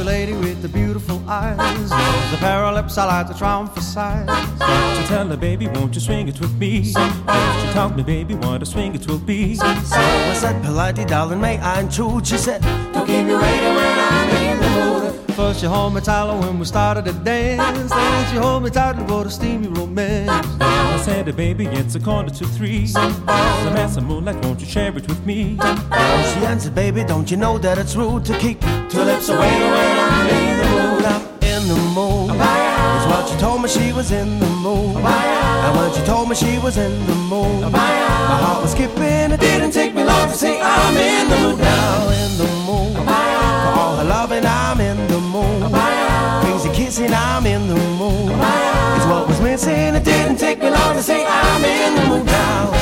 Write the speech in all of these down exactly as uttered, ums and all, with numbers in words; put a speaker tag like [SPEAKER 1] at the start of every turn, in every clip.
[SPEAKER 1] lady with the beautiful eyes. The pair of lips I like to try and emphasize.
[SPEAKER 2] So tell her, baby, won't you swing it with me? She taught me, baby, what a swing it will be.
[SPEAKER 3] So I said politely, darling, may I intrude? She said, don't keep me waiting when I'm in the mood.
[SPEAKER 1] First you hold me tight when we started to dance. Then she hold me tight and wrote a steamy romance.
[SPEAKER 2] I said, hey, baby, it's a quarter to three. Some some moonlight, won't you share it with me?
[SPEAKER 3] She answered, baby, don't you know that it's rude to keep two lips away when I'm in the mood? I'm in the mood. It's what she told me, she was in the mood. And when she told me she was in the mood, my heart was skipping. It didn't take me long to say I'm in the mood now. In the mood for all her loving, I'm in the mood. Crazy kissing, I'm in the mood. It's what was missing. It didn't take me long to say I'm in the mood now.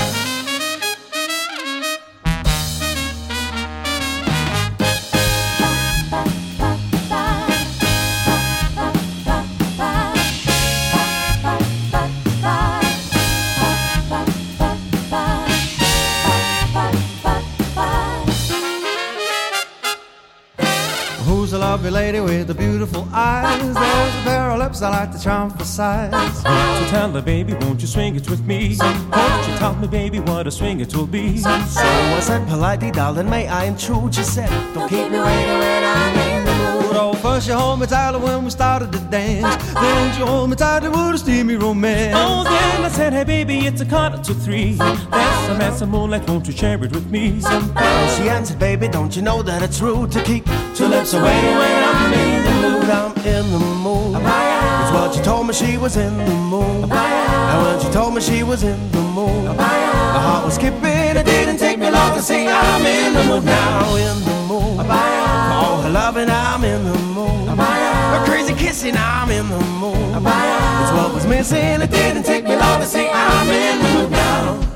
[SPEAKER 1] Who's the lovely lady with the beautiful eyes? There's a pair of lips I like to try and emphasize.
[SPEAKER 2] So tell her, baby, won't you swing it with me? Won't you tell me, baby, what a swing it will be?
[SPEAKER 3] So I said politely, darling, may I intrude? She said, don't keep me waiting when I'm in the mood.
[SPEAKER 1] Oh, first you hold me tight when we started to dance. Then you hold me tight with a steamy romance.
[SPEAKER 2] Oh, then I said, hey, baby, it's a quarter to three. That's a mess of moonlight, won't you share it with me?
[SPEAKER 3] She answered, baby, don't you know that it's rude to keep two lips away when I'm in the mood? I'm in the mood. It's what she told me, she was in the mood. And when she told me she was in the mood, my heart was skipping. It didn't take me long to say I'm in the mood now. In the mood for all her loving, I'm in the mood. Her crazy kissing, I'm in the mood. It's what was missing. It didn't take me long to say I'm in the mood now.